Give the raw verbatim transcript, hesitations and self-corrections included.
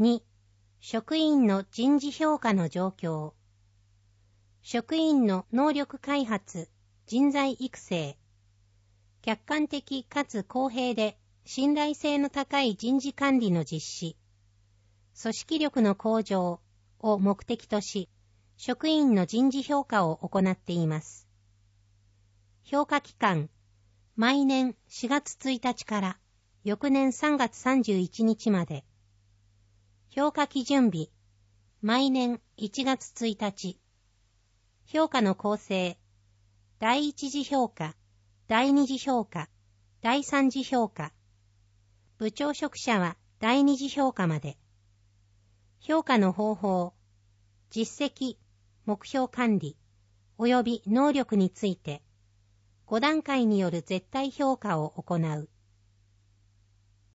に、職員の人事評価の状況。職員の能力開発、人材育成。客観的かつ公平で信頼性の高い人事管理の実施。組織力の向上を目的とし、職員の人事評価を行っています。評価期間、毎年しがつついたちから翌年さんがつさんじゅういちにちまで。評価基準日、毎年いちがつついたち。評価の構成、第一次評価、第二次評価、第三次評価。部長職者は第二次評価まで。評価の方法、実績、目標管理、及び能力について、ごだんかいによる絶対評価を行う。